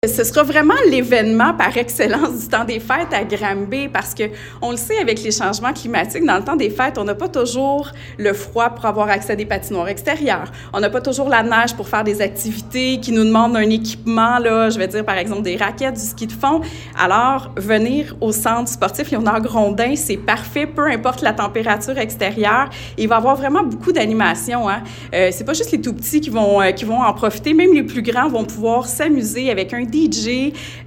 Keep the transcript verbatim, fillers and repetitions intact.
Ce sera vraiment l'événement par excellence du temps des fêtes à Granby parce que on le sait avec les changements climatiques, dans le temps des fêtes, on n'a pas toujours le froid pour avoir accès à des patinoires extérieures. On n'a pas toujours la neige pour faire des activités qui nous demandent un équipement, là, je vais dire par exemple des raquettes, du ski de fond. Alors, venir au centre sportif Léonard-Grondin, c'est parfait, peu importe la température extérieure. Et il va y avoir vraiment beaucoup d'animation. Hein. Euh, c'est pas juste les tout petits qui vont, euh, qui vont en profiter, même les plus grands vont pouvoir s'amuser avec un D J,